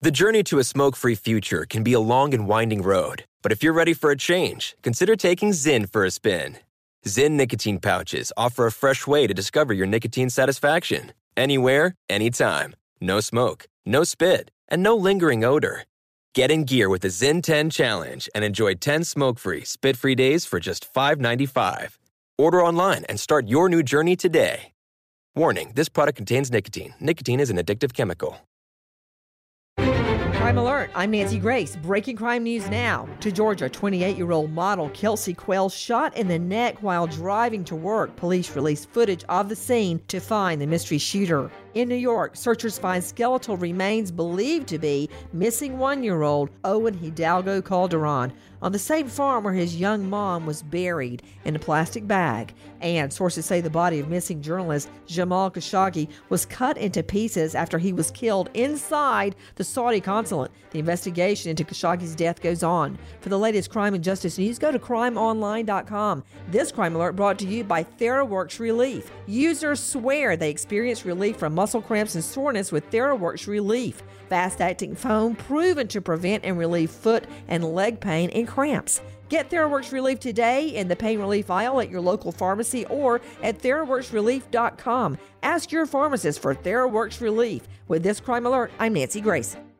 The journey to a smoke-free future can be a long and winding road, but if you're ready for a change, consider taking Zyn for a spin. Zyn nicotine pouches offer a fresh way to discover your nicotine satisfaction. Anywhere, anytime. No smoke, no spit, and no lingering odor. Get in gear with the Zyn 10 Challenge and enjoy 10 smoke-free, spit-free days for just $5.95. Order online and start your new journey today. Warning, this product contains nicotine. Nicotine is an addictive chemical. Crime Alert, I'm Nancy Grace. Breaking crime news now. To Georgia, 28-year-old model Kelsey Quayle shot in the neck while driving to work. Police released footage of the scene to find the mystery shooter. In New York, searchers find skeletal remains believed to be missing 1-year-old Owen Hidalgo Calderon on the same farm where his young mom was buried in a plastic bag. And sources say the body of missing journalist Jamal Khashoggi was cut into pieces after he was killed inside the Saudi consulate. The investigation into Khashoggi's death goes on. For the latest crime and justice news, go to crimeonline.com. This Crime Alert brought to you by TheraWorks Relief. Users swear they experience relief from muscle cramps and soreness with TheraWorks Relief. Fast-acting foam proven to prevent and relieve foot and leg pain and cramps. Get TheraWorks Relief today in the pain relief aisle at your local pharmacy or at TheraWorksRelief.com. Ask your pharmacist for TheraWorks Relief. With this Crime Alert, I'm Nancy Grace.